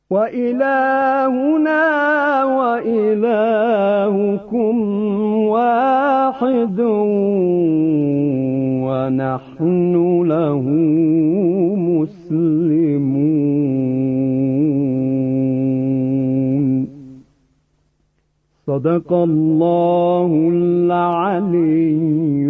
وإلهنا وإلهكم واحد ونحن له مسلمون. صدق الله العلي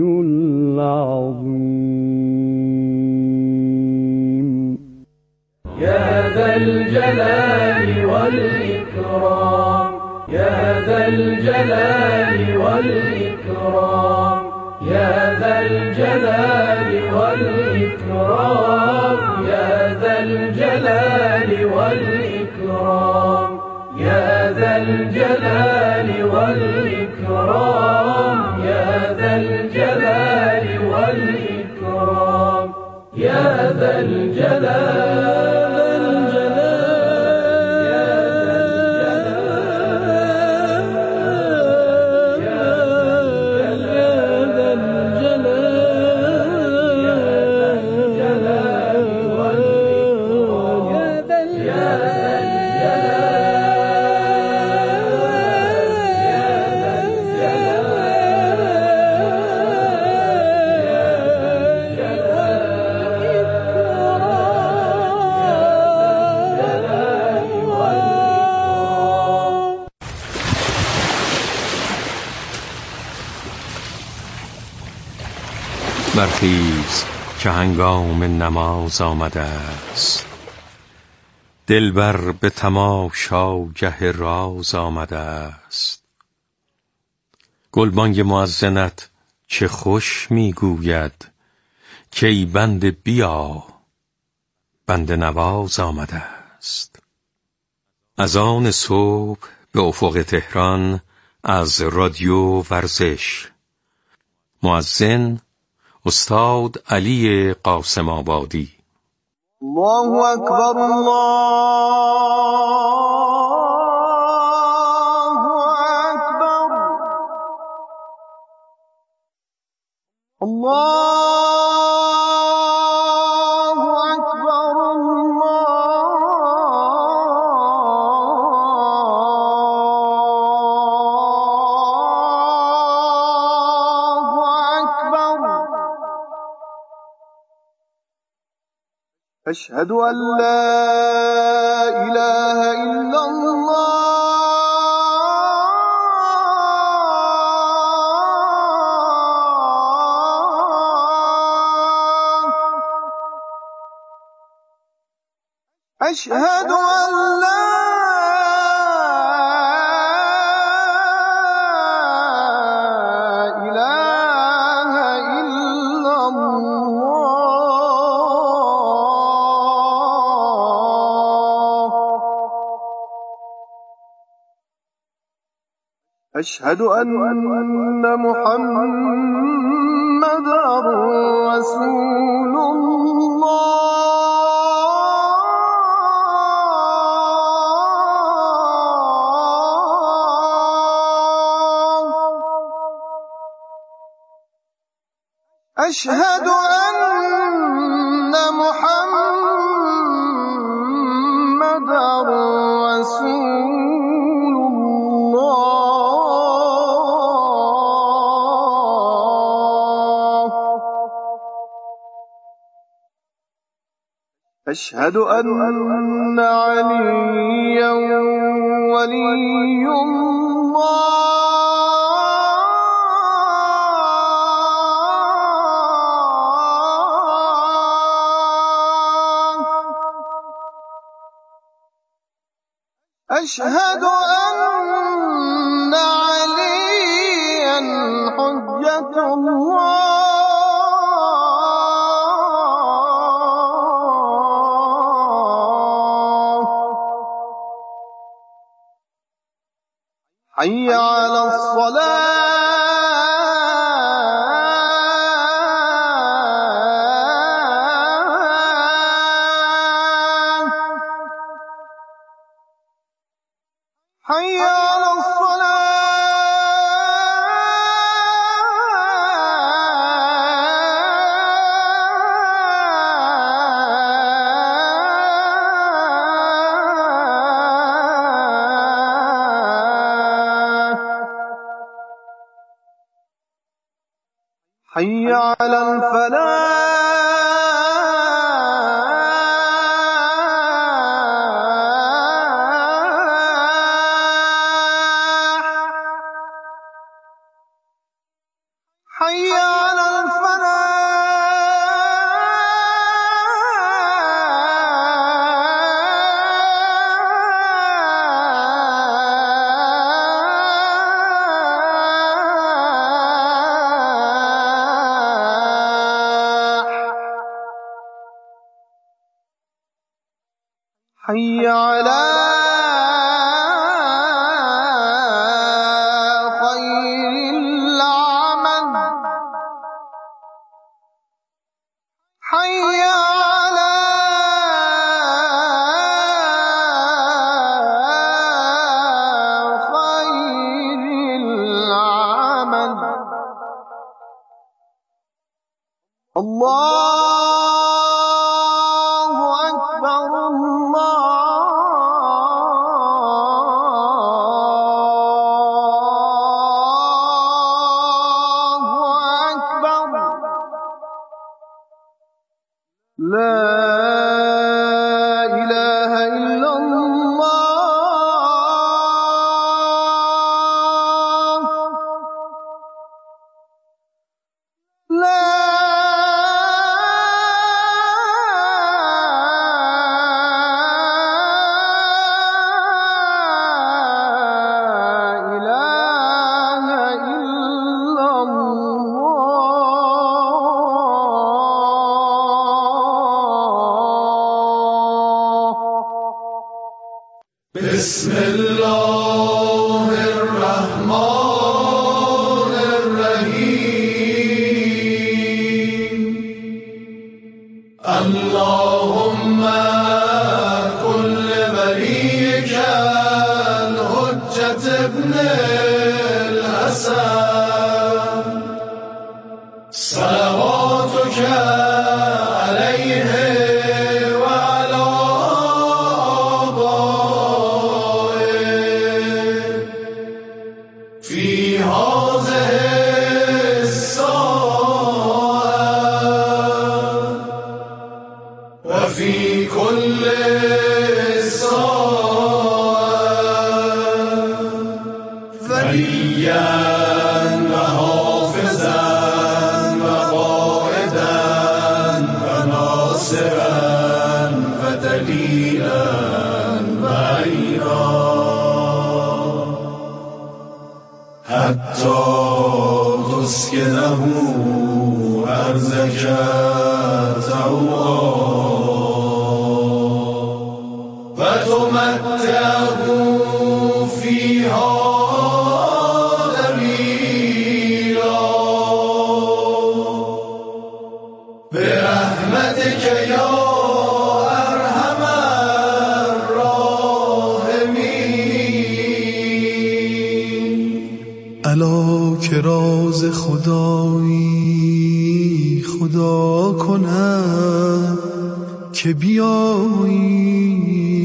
العظيم. يا ذا الجلال والإكرام، يا ذا الجلال والإكرام، يا ذا الجلال والإكرام، يا ذا الجلال والإكرام، يا ذا الجلال والإكرام، يا ذا الجلال والإكرام، يا ذا الجلال. برخیز که هنگام نماز آمده است، دلبر به تماشاگه راز آمده است. گلبانگ مؤذنت چه خوش میگوید که ای بنده بیا، بنده نواز آمده است. از آن صبح به افق تهران از رادیو ورزش، مؤذن استاد علی قاسم آبادی. الله اکبر، الله اکبر، الله اکبر، أشهد أن لا إله إلا الله، أشهد أن لا إله إلا الله، أشهد أن محمدًا رسول الله، أشهد أن محمدًا رسول الله، أشهد أن عليا ولي الله، أشهد أن عليا حجة الله، حي على الصلاة، حي على الصلاة. حي على الفلاح حي على حي على خير العمل حي على خير العمل الله أكبر لا إله إلا الله لا إله إلا بسم الله الرحمن الرحيم اللهم كل وليك الحجة ابن الحسن صلواتك عليه في هذه الساعة وفي كل ساعة وليا وحافظا وقائدا وناصرا ودليلا وعينا حتى تسكنه أرزك طوعا وتمتعه فيها جميلا برحمتك يا أرحم الراحمين. الا که راز خدایی خدا کند که بیایی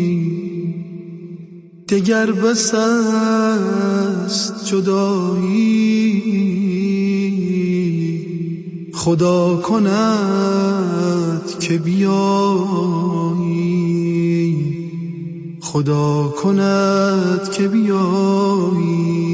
دگر بس است جدایی خدا کند که بیایی خدا کند که بیایی.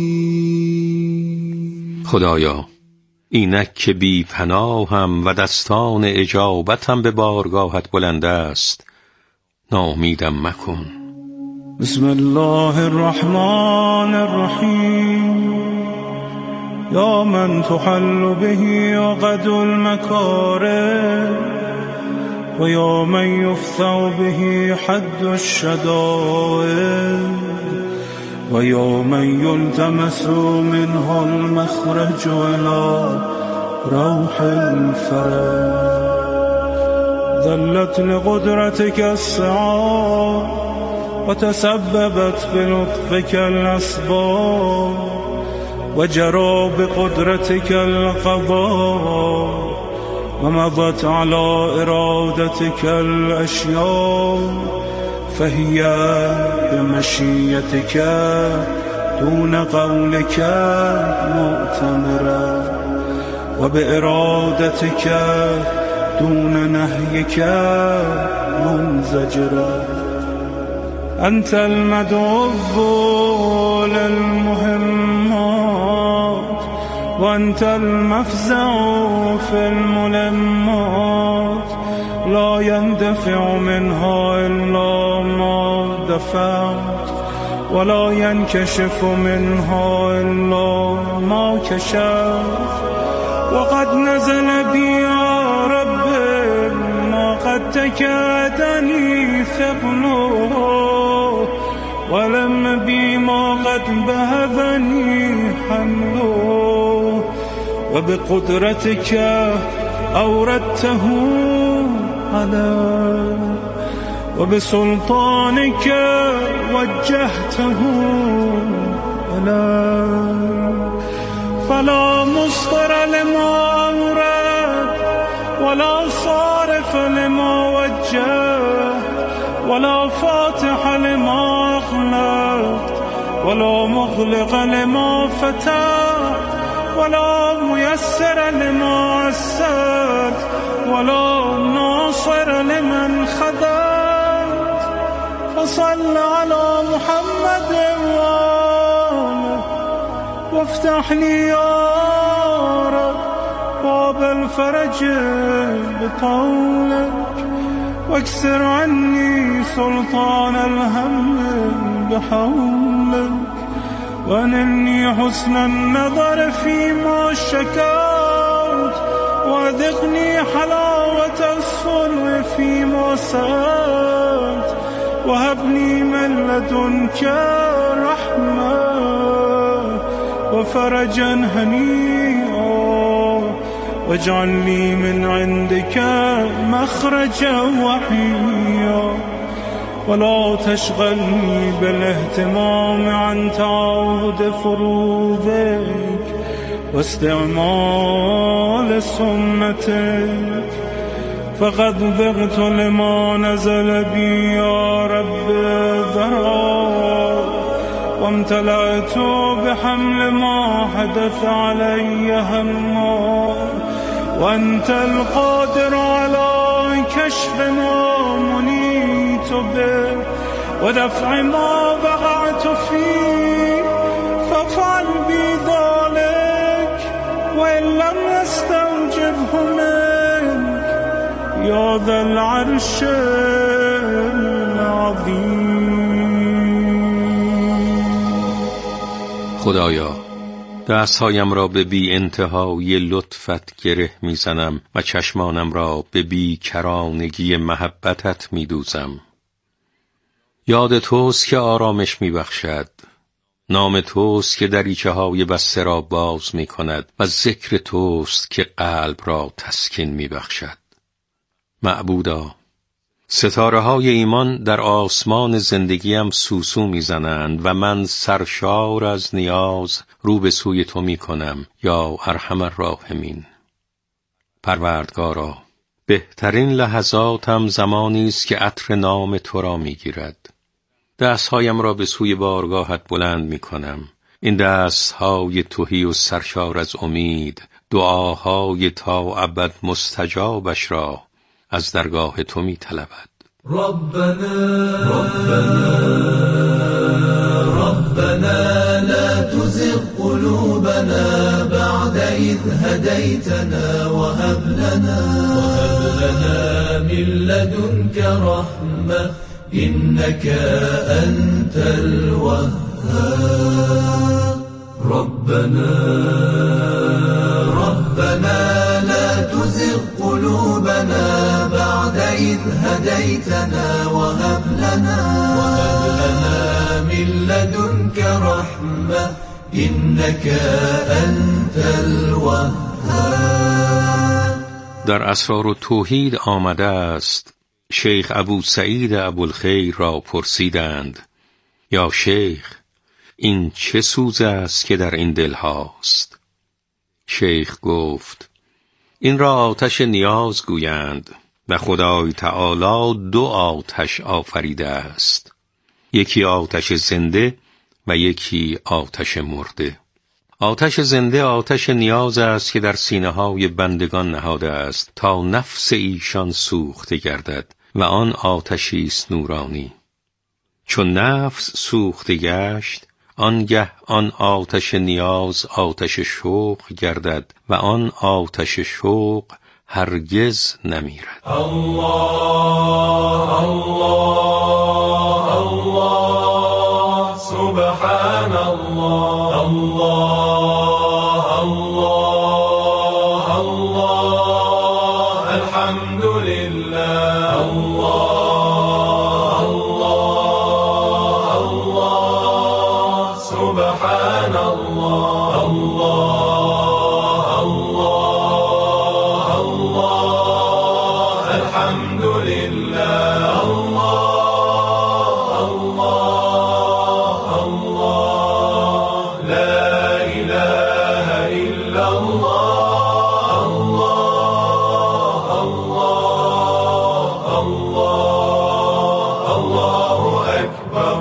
خدایا اینک که بی پناهم و دستان اجابتم به بارگاهت بلند است ناامیدم مکن. بسم الله الرحمن الرحیم یا من تحل به عقد المکارم و یا من یفتح به حد الشدائد و یا من یلتمس منه المخرج الى روح الفرج. ذلت لقدرتك السعاد وتسببت بلطفك الأسباب وجرى بقدرتك القضاء ومضت على إرادتك الأشياء فهي بمشيتك دون قولك مؤتمرة وبإرادتك دون نهيك منزجرا. أنت المدعو للمهمات وأنت المفزع في الملمات، لا يندفع منها إلا ما دفعت، ولا ينكشف منها إلا ما كشفت. وقد نزل بي يا رب ما قد تكادني ثقله، ولم بي ما قد بهذني حمله. وبقدرتك أوردته علي، وبسلطانك وجهته إلي. فلا مصدر لما أورد، ولا صارف لما وجهت، ولا فاتح لما أغلقت، ولا مغلق لما فتحت، ولا ميسر لما عسرت، ولا ناصر لمن خذلت. فصل على محمد وآله، وافتح لي يا رب باب الفرج بطولك، واكسر عني سلطان الهم بحولك. وانني حسن النظر فيما شكوت، وذقني حلاوة الصلح فيما سألت. وهبني من لدنك رحمة وفرجا هنيئا، واجعل لي من عندك مخرجا وحيا. ولا تشغلني بالاهتمام عن تعاهد فروضك واستعمال سنتك. فقد ذقت لما نزل بي يا رب ذرا، وامتلأت بحمل ما حدث علي هما. وأنت القادر على كشف ما منيت به ودفع ما وقعت فيه، فافعل بي ذلك وإن لم استوجبه منك يا ذا العرش العظیم. خدایا، دستهایم را به بی انتهای لطفت گره میزنم و چشمانم را به بی کرانگی محبتت میدوزم. یاد توست که آرامش میبخشد، نام توست که دریچه های بسته را باز میکند و ذکر توست که قلب را تسکین میبخشد. معبودا، ستاره های ایمان در آسمان زندگیم سوسو میزنند و من سرشار از نیاز رو به سوی تو میکنم یا ارحم الراحمین. پروردگارا، بهترین لحظاتم زمانی است که عطر نام تو را میگیرد. دستهایم را به سوی بارگاهت بلند میکنم. این دستهای تهی و سرشار از امید دعاهای تا ابد مستجابش را از درگاه تو میطلبد. ربنا لا تزغ قلوبنا بعد إذ هديتنا وهب لنا من لدنك رحمة إنك أنت الوهاب. ربنا لا تزغ قلوبنا بعد إذ هديتنا وهب لنا من لدنك رحمة إنك أنت الوهاب. در اسرار و توحید آمده است شیخ ابو سعید ابوالخیر را پرسیدند: یا شیخ، این چه سوز است که در این دل هاست؟ شیخ گفت: این را آتش نیاز گویند و خدای تعالی دو آتش آفریده است، یکی آتش زنده و یکی آتش مرده. آتش زنده آتش نیاز است که در سینه‌های بندگان نهاده است تا نفس ایشان سوخته گردد و آن آتشی است نورانی. چون نفس سوخته گشت آنگه آن آتش نیاز آتش شوق گردد و آن آتش شوق هرگز نمیرد. الله الله الله سبحان الله الله الله الله الحمد لله الله الله الله سبحان الله الله الله الله الحمد لله الله الله الله لا إله إلا الله الله الله الله الله أكبر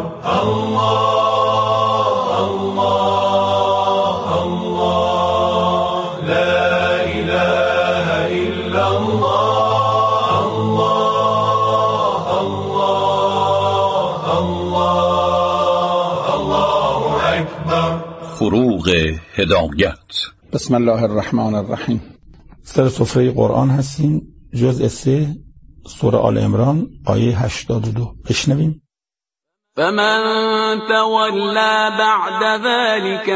الله الله الله لا إله إلا الله الله الله الله الله أكبر. فروغ هدایت. بسم الله الرحمن الرحیم. سر سفره قرآن هستیم، جزء 3، سوره آل عمران، آیه 82. بشنویم. فمن تولى بعد ذلك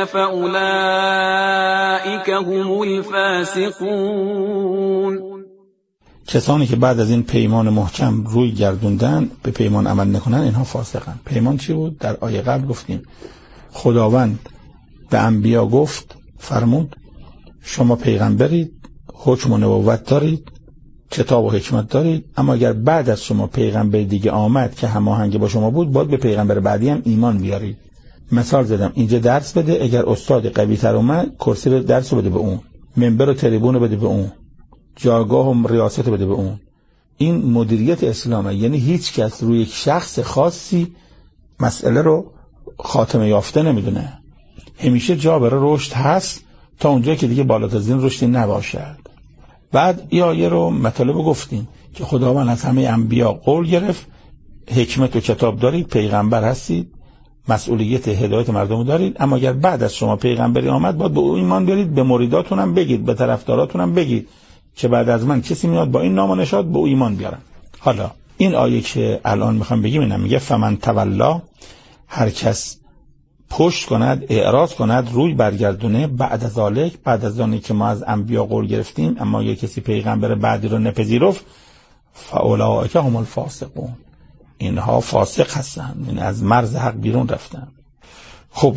فأولئك هم الفاسقون. کسانی که بعد از این پیمان محکم روی گردوندن به پیمان عمل نکنن اینها فاسقن. پیمان چی بود؟ در آیه قبل گفتیم خداوند به انبیا گفت، فرمود شما پیغمبرید، حکم و نبوت دارید، کتاب و حکمت دارید، اما اگر بعد از شما پیغمبر دیگه آمد که هماهنگ با شما بود، باید به پیغمبر بعدی هم ایمان بیارید. مثال زدم، اینجا درس بده، اگر استاد قوی تر اومد کرسی رو درس بده به اون، منبر و تریبون رو بده به اون، جایگاه و ریاست رو بده به اون. این مدیریت اسلامه، یعنی هیچ کس روی یک شخص خاصی مسئله رو خاتمه یافته نمیدونه. همیشه جا برای رشد هست تا اونجایی که دیگه بالاتر از این رشدی نباشد. بعد این آیه رو مطالب گفتیم که خداوند از همه انبیا قول گرفت، حکمت و کتاب دارید، پیغمبر هستید، مسئولیت هدایت مردم دارید، اما اگر بعد از شما پیغمبری آمد باید به او ایمان بیارید، به مریداتون هم بگید، به طرفداراتون هم بگید که بعد از من کسی میاد با این نام و نشاد به او ایمان بیارن. حالا این آیه که الان میخوام بگیم اینا، میگه فمن تولا، هر کس پشت کند، اعراض کند، روی برگردونه، بعد از ذالک، بعد از آنی که ما از انبیا قول گرفتیم اما یک کسی پیغمبر بعدی رو نپذیرفت، فاولئک هم الفاسقون، اینها فاسق هستند، یعنی از مرز حق بیرون رفتن. خب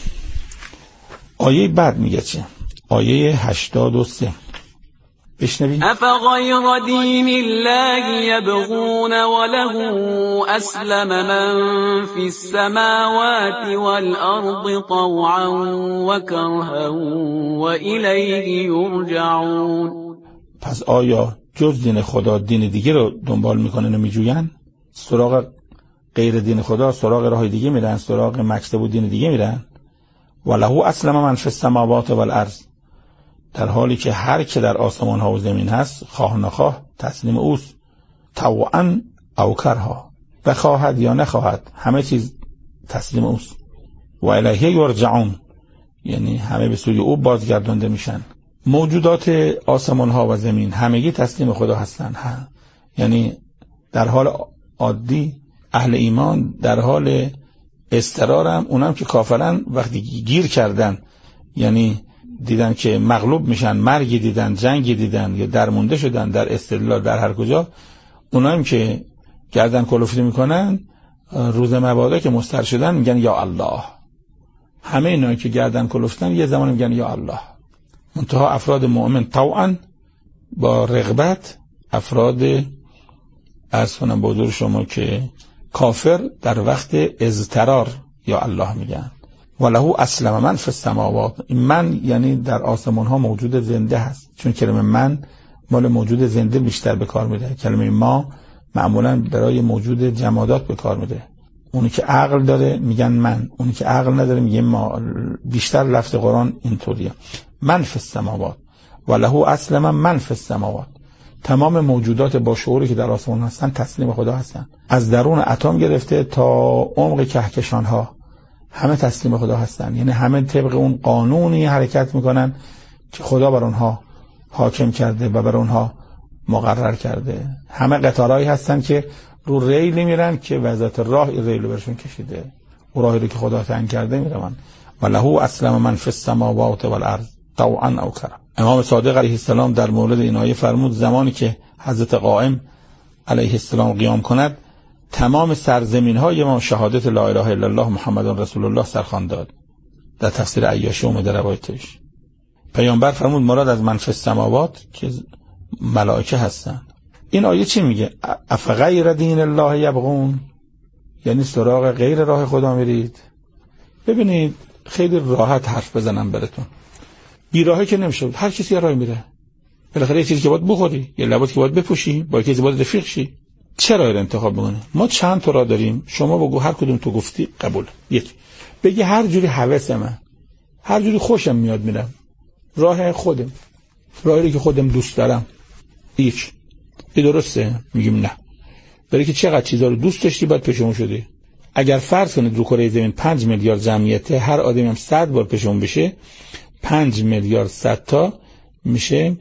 آیه بعد میگه چه؟ آیه 83 بشنوید. افغیر دین الله یبغون وله اسلم من فی السماوات والارض طوعا وکرها والیه یرجعون. پس آیا جز دین خدا دین دیگه رو دنبال میکنن و میجوین؟ سراغ غیر دین خدا، سراغ راه دیگه میرن، سراغ مکتب و دین دیگه میرن. وله اسلم من فی السماوات والارض، در حالی که هر که در آسمان ها و زمین هست خواه نخواه تسلیم اوست، طوعا او کرها، بخواهد یا نخواهد همه چیز تسلیم اوست. و الیه یرجعون، یعنی همه به سوی او بازگردانده میشن. موجودات آسمان ها و زمین همگی تسلیم خدا هستن. یعنی در حال عادی اهل ایمان در حال استرارم، اونم که کافرن وقتی گیر کردن، یعنی دیدن که مغلوب میشن، مرگی دیدن، جنگی دیدن یا درمونده شدن در استدلال در هر کجا، اونام که گردن کلفتی میکنن روز مبادا که مستر شدن میگن یا الله. همه اینا که گردن کلفتن یه زمان میگن یا الله. منتها افراد مؤمن طوعا با رغبت، افراد عرض کنم به حضور شما که کافر در وقت اضطرار یا الله میگن. وله اسلم من فی السماوات، من یعنی در آسمان ها موجود زنده هست، چون کلمه من مال موجود زنده بیشتر به کار میره، کلمه ما معمولا برای موجود جمادات به کار میره. اونی که عقل داره میگن من، اونی که عقل نداره میگه ما. بیشتر لفظ قرآن اینطوریه، من فی السماوات و له اسلم من فی السماوات. تمام موجودات با شعوری که در آسمان هستن تسلیم خدا هستن، از درون اتم گرفته تا عمق کهکشان ها همه تسلیم خدا هستن. یعنی همه طبق اون قانونی حرکت میکنن که خدا بر اونها حاکم کرده و بر اونها مقرر کرده. همه قطارهایی هستن که رو ریلی میرن که وضعیت راه این ریل رو برشون کشیده، اون راهی رو که خدا تعیین کرده میرن. وله اسلم من فی السماوات والارض طوعا او کرها. امام صادق علیه السلام در مورد این آیه فرمود زمانی که حضرت قائم علیه السلام قیام کند تمام سرزمین های ما شهادت لا اله الا الله محمد رسول الله سرخوان داد. در تفسیر عیاشی اومده روایتش. پیامبر فرمود مراد از من فی السماوات که ملائکه هستن. این آیه چی میگه؟ افغیر دین الله یبغون، یعنی سراغ غیر راه خدا میرید. ببینید خیلی راحت حرف بزنم براتون، بی راهی که نمیشه، هر کسی یه راه میره. بالاخره یه چیزی که باید بخوری، یه لباسی که باید بپوشی، با کسی باید رفیق شی، چه راهی رو انتخاب بکنی؟ ما چند تا راه داریم، شما بگو هر کدوم تو گفتی قبول. یک بگی هر جوری هوس من، هر جوری خوشم میاد میرم، راه خودم، راهی که خودم دوست دارم. یک این درسته؟ میگیم نه. برای که چقدر چیزا رو دوست داشتی بعد پشیمون شدی. اگر فرض کنید رو کره زمین 5 میلیارد جمعیته، هر آدمی هم 100 بار پشیمون بشه، 5 میلیارد 100 تا میشه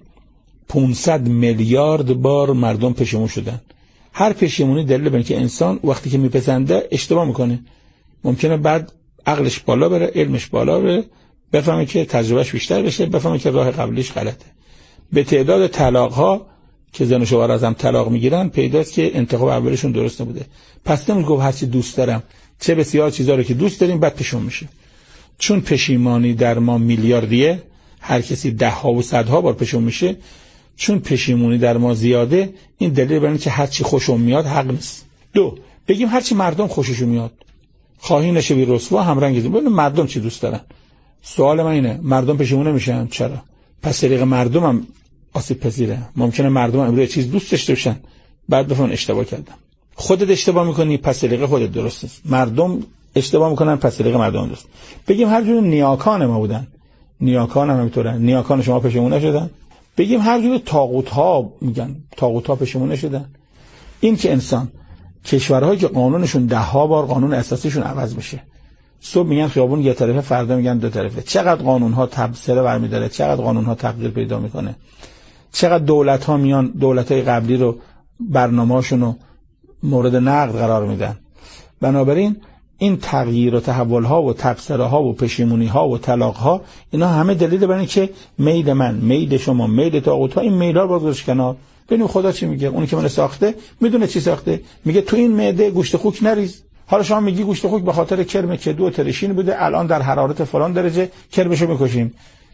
500 میلیارد بار مردم پشیمون شدن. هر پشیمونی دلیل بر اینکه انسان وقتی که میپسنده اشتباه میکنه. ممکنه بعد عقلش بالا بره، علمش بالا بره، بفهمه که تجربهش بیشتر بشه، بفهمه که راه قبلیش غلطه. به تعداد طلاق ها که زن و شوهر از هم طلاق میگیرن پیداست که انتخاب اولشون درست نبوده. پس نمیگه گفت هر چی دوست دارم، چه بسیار چیزا رو که دوست داریم بعد پشیمون میشه. چون پشیمانی در ما میلیاردیه، هر کسی 10 ها و 100 ها بار پشیمون میشه. چون پشیمونی در ما زیاده، این دلیل بر اینه که هر چی خوشم میاد حق نیست. 2 بگیم هر چی مردم خوششون میاد، خواهی نشوی رسوا هم رنگیزی. ببین مردم چی دوست دارن. سوال من اینه مردم پشیمون نمیشن چرا؟ پس طریق مردم هم آسیب پذیره. ممکنه مردم امروز چیز دوست داشته باشن بعد بفهمن اشتباه کردن. خودت اشتباه میکنی پس طریق خودت درست است. مردم اشتباه میکنن پس طریق مردم درست. بگیم هر جور نیاکان ما بودن، نیاکان هم همینطورن، نیاکان شما پشیمون نشدن. بگیم هر جور طاغوت ها میگن، طاغوت ها پشیمون نشدن. این که انسان کشورهایی که قانونشون 10 ها بار قانون اساسیشون عوض میشه، صبح میگن خیابون یه طرفه، فردا میگن 2 طرفه، چقدر قانون ها تبصره برمی‌داره، چقدر قانون ها تغییر پیدا میکنه، چقدر دولت ها میان دولت‌های قبلی رو برنامه‌هاشون رو مورد نقد قرار میدن. بنابراین این تغییر و تحول ها و تبصره ها و پشیمونی ها و طلاق ها، اینا همه دلیل بر اینه که میل من، میل شما، میل طاغوت ها، این میل‌ها رو بذارش کنار. ببین خدا چی میگه؟ اونی که من ساخته میدونه چی ساخته. میگه تو این معده گوشت خوک نریز. حالا شما میگی گوشت خوک به خاطر کرم کدو و ترشین بوده، الان در حرارت فلان درجه کرمشو میکشیم.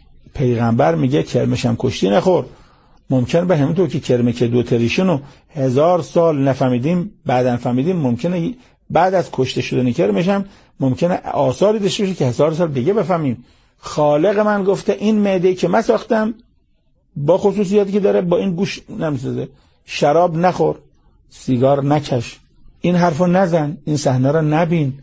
پیغمبر میگه کرمش هم کشتی نخور. ممکن به همین طور که کرم کدو و ترشین رو 1000 سال نفهمیدیم، بعداً فهمیدیم، ممکنه بعد از کشته شدن کرمش هم ممکنه آثاری داشته باشه که 1000 سال دیگه بفهمیم. خالق من گفته این معده که من ساختم با خصوصیاتی که داره با این گوش نمیسازه. شراب نخور، سیگار نکش، این حرفو نزن، این صحنه رو نبین.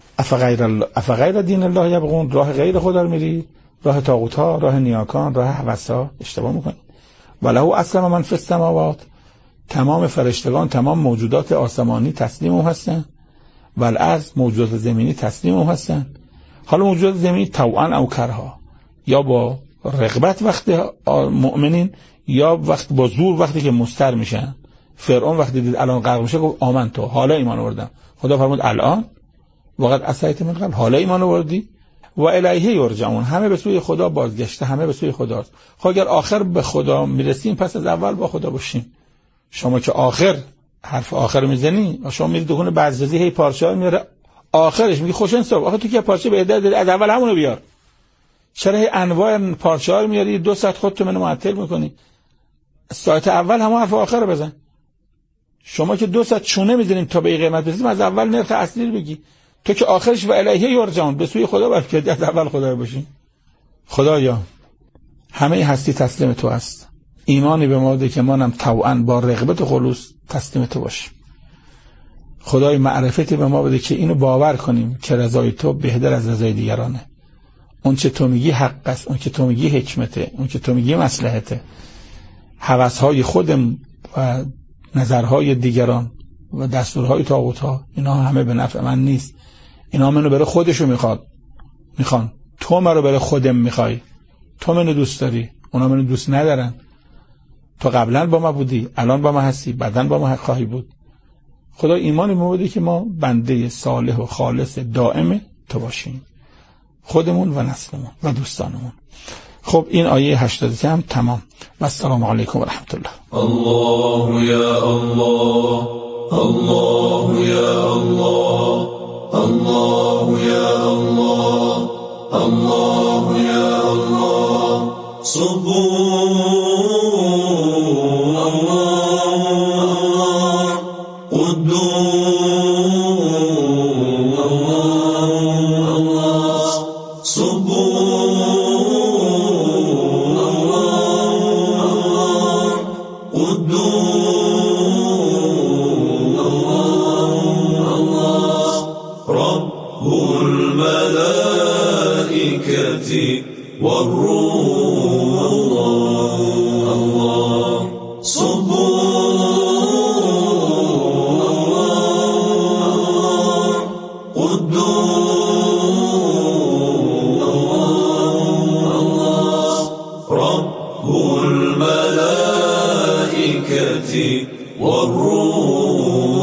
افغیر دین الله یبغون، راه غیر خدا رو میری، راه طاغوت ها، راه نیاکان، راه هوس ها، اشتباه میکنی. وله اسلم من فی السماوات، تمام فرشتگان، تمام موجودات آسمانی تسلیم او هستن، والارض موجودات زمینی تسلیم او هستن. حالا موجودات زمینی طوعا او کرها، یا با رغبت وقتی مؤمنین، یا وقت با زور وقتی که مستر میشن. فرعون وقتی دید الان غرق میشه گفت آمن تو، حالا ایمان آوردم. خدا فرمود الان وقت عصیت من قبل، حالا ایمان آوردی. و الیه یرجعون، همه به سوی خدا بازگشته، همه به سوی خداست. خب اگر آخر به خدا میرسیم پس از اول با خدا باشیم. شما که آخر حرف آخر میزنی، شما میری دکون بعضی هی پارچه‌ها میاره آخرش میگی خوش انصاف، آخه تو که پارچه به عدد از اول همونو بیار. چرا هی انواع پارچه‌ها میاری 2 ساعت خودت منو معطل میکنی؟ ساعت اول همون حرف آخر بزن. شما که 2 ساعت چونه میزنیم تا به قیمت برسیم، از اول نرخ اصلی رو بگی. تو که آخرش و الیه یرجعون، به سوی خدا برگرد، از اول خدا باشیم. خدایا همه هستی تسلیم تو است. ایمانی به ما بده که مانم طوعا با رغبت و خلوص تسلیم تو باشیم. خدای معرفتی به ما بده که اینو باور کنیم که رضای تو بهتر از رضای دیگرانه. اون چه تو میگی حق است، اون که تو میگی حکمته، اون که تو میگی مصلحته. هوس‌های خودم و نظرهای دیگران و دستورهای طاغوت‌ها اینا همه به نفع من نیست. اینا منو برای خودشو میخوان. تو منو برای خودم میخوای. تو منو دوست داری، اونا منو دوست ندارن. تو قبلا با ما بودی، الان با ما هستی، بعداً با ما خواهی بود. خدا ایمان ما بده که ما بنده صالح و خالص دائم تو باشیم، خودمون و نسلمون و دوستانمون. خب این آیه 83 هم تمام. و السلام علیکم و رحمت الله. الله یا الله، الله یا الله، الله یا الله، الله یا الله. سبحان الله قدوس الله، سبحان الله قدوس الله. رب الملائكة والروح الله، سبحان قدوس الله. رب الملائكة والروح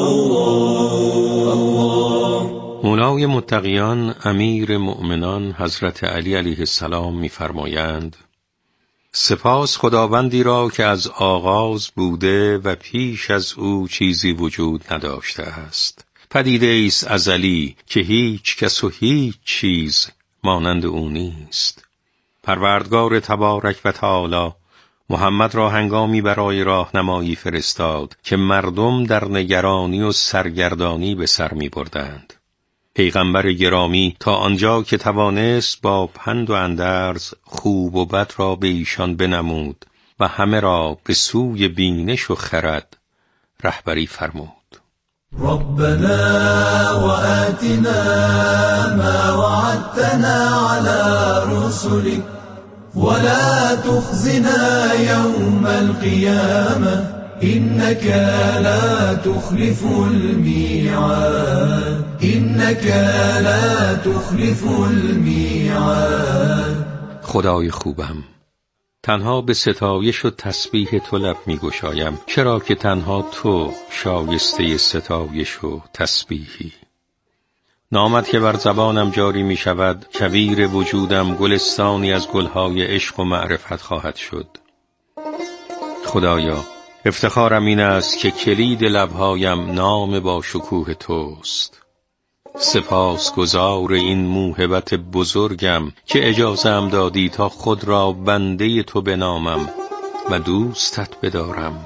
الله. مولای متقیان امیر مؤمنان حضرت علی علیه السلام می‌فرمایند: سپاس خداوندی را که از آغاز بوده و پیش از او چیزی وجود نداشته است. پدیده ایست ازلی که هیچ کس و هیچ چیز مانند او نیست. پروردگار تبارک و تعالی محمد را هنگامی برای راهنمایی فرستاد که مردم در نگرانی و سرگردانی به سر می بردند. پیغمبر گرامی تا آنجا که توانست با پند و اندرز خوب و بد را به ایشان بنمود و همه را به سوی بینش و خرد رهبری فرمود. ربنا وآتنا ما وعدتنا على رسلك ولا تخزنا يوم القيامة إنك لا تخلف الميعاد، إنك لا تخلف الميعاد. خدای خوبم، تنها به ستایش و تسبیح تو لب می گشایم، چرا که تنها تو شایسته ستایش و تسبیحی. نامت که بر زبانم جاری می شود، کویر وجودم گلستانی از گلهای عشق و معرفت خواهد شد. خدایا، افتخارم این است که کلید لبهایم نام با شکوه توست. سپاسگزار این موهبت بزرگم که اجازه‌ام دادی تا خود را بنده تو بنامم و دوستت بدارم.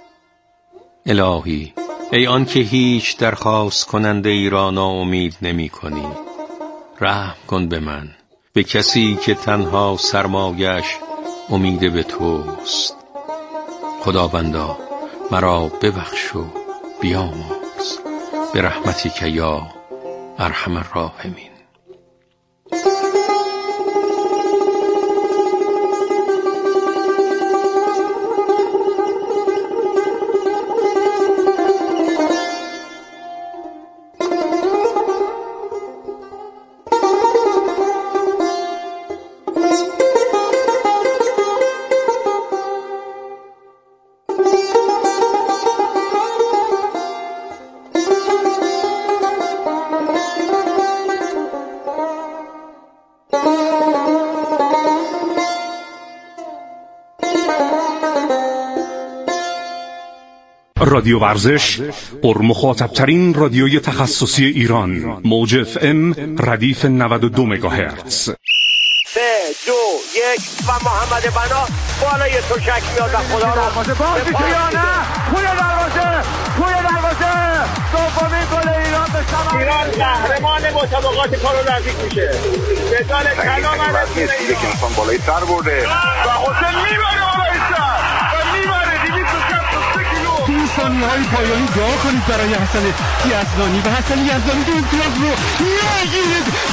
الهی، ای آن که هیچ درخواست کننده ای را ناامید نمی کنی، رحم کن به من، به کسی که تنها سرمایش امید به توست. خداوندا، مرا ببخش و بیامرز به رحمتی که یا ارحم الراحمین. رادیو ورزش، پرمخاطب‌ترین رادیوی تخصصی ایران، موج FM ردیف 92 مگاهرتز. 3 2 1 و محمد بنا بالای تشک میاد و خدا رو بازی یا نه، توی دروازه دومین گل ایران به ثمر. ایران قهرمان مسابقات پارالمپیک میشه. بدال کلام علیه که انسان بالای سر برده و حسین میبره بالای سر و میبره 263 کیلو. تو این ثانیه‌های پایانی دعا کنید برای حسن یزدانی و حسن یزدانی که امتیاز رو نگیرید.